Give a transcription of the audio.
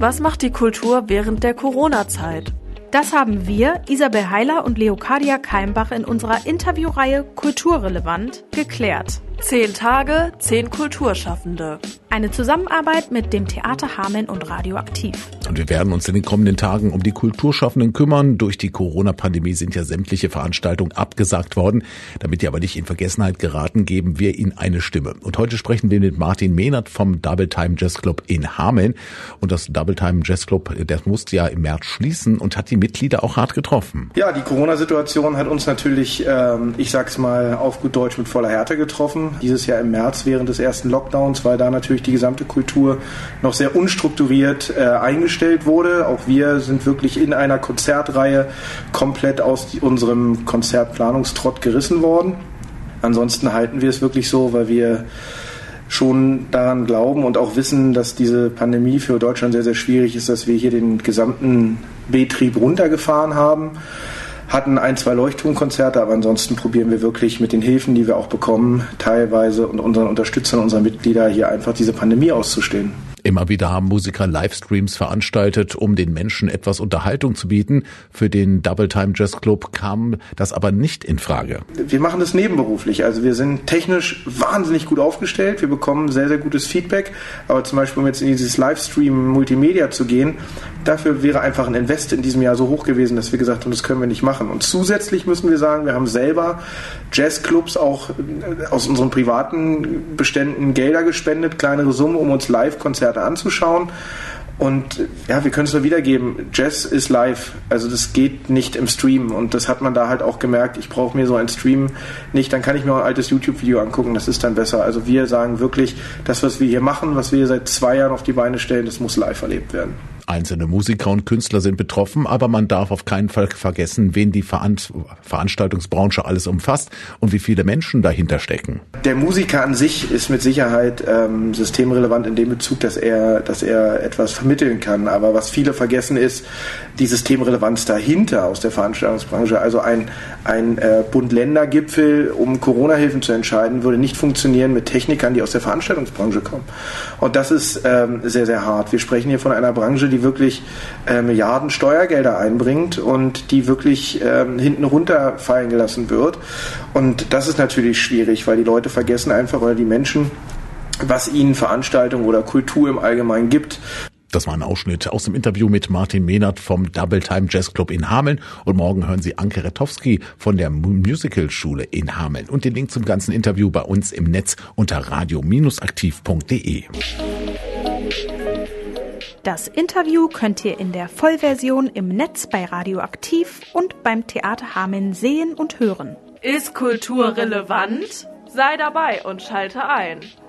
Was macht die Kultur während der Corona-Zeit? Das haben wir, Isabel Heiler und Leocadia Keimbach, in unserer Interviewreihe Kulturrelevant geklärt. 10 Tage, 10 Kulturschaffende. Eine Zusammenarbeit mit dem Theater Hameln und Radioaktiv. Und wir werden uns in den kommenden Tagen um die Kulturschaffenden kümmern. Durch die Corona-Pandemie sind ja sämtliche Veranstaltungen abgesagt worden. Damit die aber nicht in Vergessenheit geraten, geben wir ihnen eine Stimme. Und heute sprechen wir mit Martin Mehnert vom Double Time Jazz Club in Hameln. Und das Double Time Jazz Club, der musste ja im März schließen und hat die Mitglieder auch hart getroffen. Ja, die Corona-Situation hat uns natürlich, ich sag's mal auf gut Deutsch, mit voller Härte getroffen. Dieses Jahr im März während des ersten Lockdowns, weil da natürlich die gesamte Kultur noch sehr unstrukturiert eingestellt wurde. Auch wir sind wirklich in einer Konzertreihe komplett aus unserem Konzertplanungstrott gerissen worden. Ansonsten halten wir es wirklich so, weil wir schon daran glauben und auch wissen, dass diese Pandemie für Deutschland sehr, sehr schwierig ist, dass wir hier den gesamten Betrieb runtergefahren haben. Hatten 1, 2 Leuchtturmkonzerte, aber ansonsten probieren wir wirklich mit den Hilfen, die wir auch bekommen, teilweise und unseren Unterstützern, unseren Mitgliedern hier einfach diese Pandemie auszustehen. Immer wieder haben Musiker Livestreams veranstaltet, um den Menschen etwas Unterhaltung zu bieten. Für den Double Time Jazz Club kam das aber nicht in Frage. Wir machen das nebenberuflich. Also wir sind technisch wahnsinnig gut aufgestellt. Wir bekommen sehr, sehr gutes Feedback. Aber zum Beispiel, um jetzt in dieses Livestream-Multimedia zu gehen, dafür wäre einfach ein Invest in diesem Jahr so hoch gewesen, dass wir gesagt haben, das können wir nicht machen. Und zusätzlich müssen wir sagen, wir haben selber Jazzclubs auch aus unseren privaten Beständen Gelder gespendet, kleinere Summen, um uns Live-Konzerte anzuschauen. Und ja, wir können es nur wiedergeben, Jazz ist live, also das geht nicht im Stream und das hat man da halt auch gemerkt, ich brauche mir so ein Stream nicht, dann kann ich mir auch ein altes YouTube-Video angucken, das ist dann besser. Also wir sagen wirklich, das, was wir hier machen, was wir hier seit 2 Jahren auf die Beine stellen, das muss live erlebt werden. Einzelne Musiker und Künstler sind betroffen, aber man darf auf keinen Fall vergessen, wen die Veranstaltungsbranche alles umfasst und wie viele Menschen dahinter stecken. Der Musiker an sich ist mit Sicherheit systemrelevant in dem Bezug, dass er etwas vermitteln kann. Aber was viele vergessen ist, die Systemrelevanz dahinter aus der Veranstaltungsbranche. Also ein Bund-Länder-Gipfel, um Corona-Hilfen zu entscheiden, würde nicht funktionieren mit Technikern, die aus der Veranstaltungsbranche kommen. Und das ist sehr, sehr hart. Wir sprechen hier von einer Branche, die wirklich Milliarden Steuergelder einbringt und die wirklich hinten runterfallen gelassen wird. Und das ist natürlich schwierig, weil die Leute vergessen einfach, oder die Menschen, was ihnen Veranstaltung oder Kultur im Allgemeinen gibt. Das war ein Ausschnitt aus dem Interview mit Martin Mehnert vom Double Time Jazz Club in Hameln. Und morgen hören Sie Anke Retowski von der Musicalschule in Hameln. Und den Link zum ganzen Interview bei uns im Netz unter radio-aktiv.de. Das Interview könnt ihr in der Vollversion im Netz bei Radioaktiv und beim Theater Hameln sehen und hören. Ist Kultur relevant? Sei dabei und schalte ein.